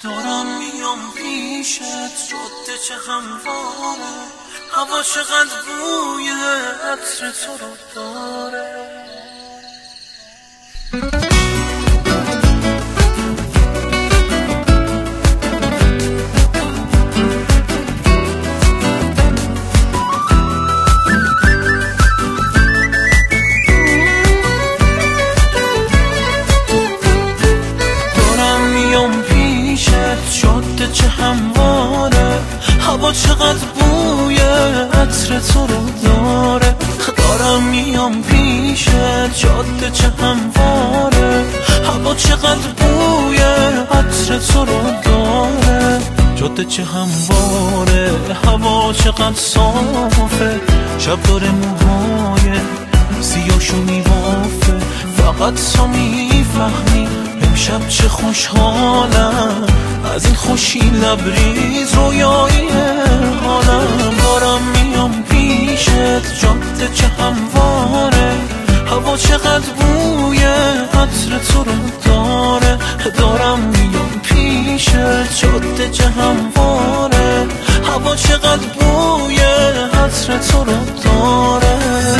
دارم میام پیشت، جاده چه همواره، هوا چقدر بوی عطر تو رو داره. جاده چه همواره، هوا چقدر بوی عطر تو رو داره. دارم میام پیشت، جاده چه همواره، هوا چقدر بوی عطر تو رو داره. جاده چه همواره، هوا چقدر صافه، شب داره موهای سیاهشو میبافه. فقط تو میفهمی امشب چه خوشحالم، از این خوشی لبریز رویایی حالم. دارم میام پیشت، جاده چه همواره، هوا چقدر بوی عطر تو رو داره. دارم میام پیشت، جاده چه همواره، هوا چقدر بوی عطر تو رو داره.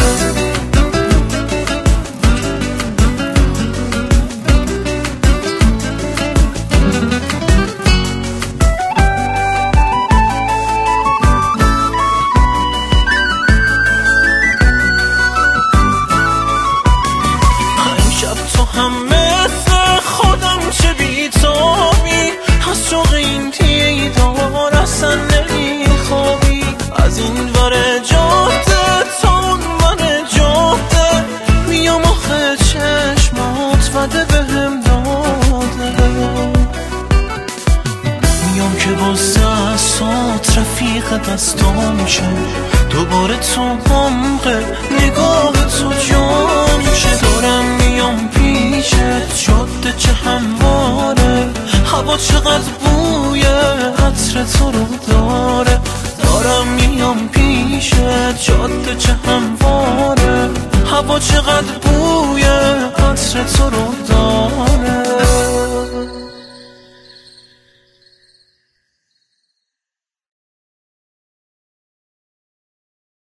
هم مثل خودم چه بیتابی، از شوق این دیدار اصلا نمیخوابی. از این ور جاده تا اون ور جاده میام آخه چشمات وده بهم داده. میام که با دستات رفیق دستام شه، دوباره تو عمق نگاه تو جام شه. دارم میام پیشت، جاده چه همواره، هوا چقدر بوی عطر تو رو داره. دارم میام پیشت، جاده چه همواره، هوا چقدر